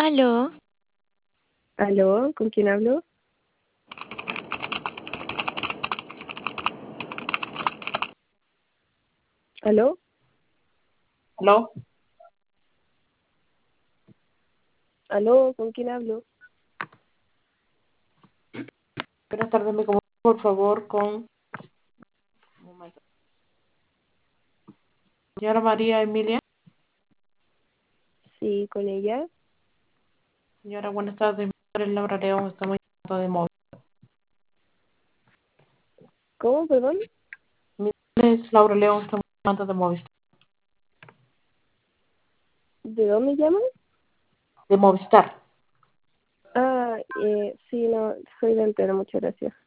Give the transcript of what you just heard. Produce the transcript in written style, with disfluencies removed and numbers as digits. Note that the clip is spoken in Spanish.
Aló, ¿Aló? ¿Con quién hablo? ¿Aló? ¿Aló? ¿Aló? ¿Con quién hablo? Buenas tardes, me comunico por favor con un momento. Señora María Emilia. Sí, con ella. Señora, buenas tardes. Mi nombre es Laura León, estamos llamando de móvil. ¿Cómo, perdón? Mi nombre es Laura León, estamos llamando de móvil. ¿De dónde llaman? De Movistar. Sí, no, soy dentera, muchas gracias.